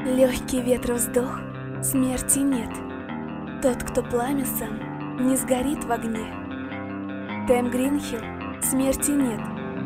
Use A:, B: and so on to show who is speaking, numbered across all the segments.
A: Легкий ветра вздох, смерти нет. Тот, кто пламя сам, не сгорит в огне. Тэм Гринхилл, смерти нет.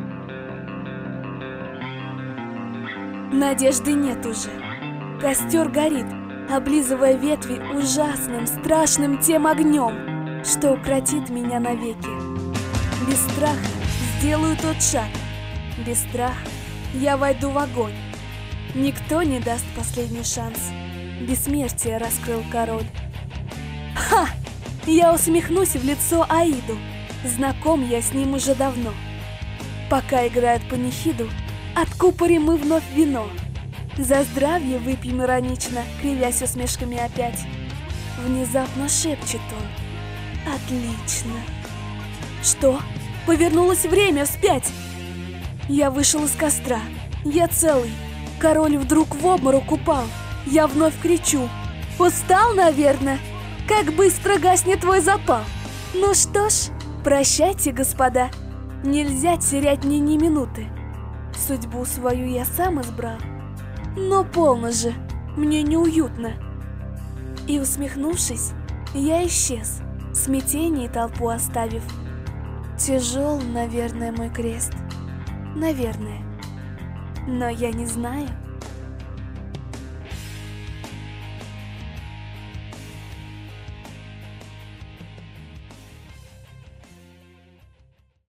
A: Надежды нет уже. Костер горит, облизывая ветви ужасным, страшным тем огнем, что укротит меня навеки. Без страха сделаю тот шаг. Без страха я войду в огонь. Никто не даст последний шанс. Бессмертие раскрыл король. Ха! Я усмехнусь в лицо Аиду. Знаком я с ним уже давно. Пока играют панихиду, откупорим мы вновь вино. За здравие выпьем иронично, кривясь усмешками опять. Внезапно шепчет он: отлично. Что? Повернулось время вспять. Я вышел из костра. Я целый. Король вдруг в обморок упал. Я вновь кричу: устал, наверное? Как быстро гаснет твой запал. Ну что ж, прощайте, господа. Нельзя терять мне ни минуты. Судьбу свою я сам избрал. Но полно же, мне неуютно. И усмехнувшись, я исчез, в смятении толпу оставив. Тяжел, наверное, мой крест. Наверное. Но я не знаю.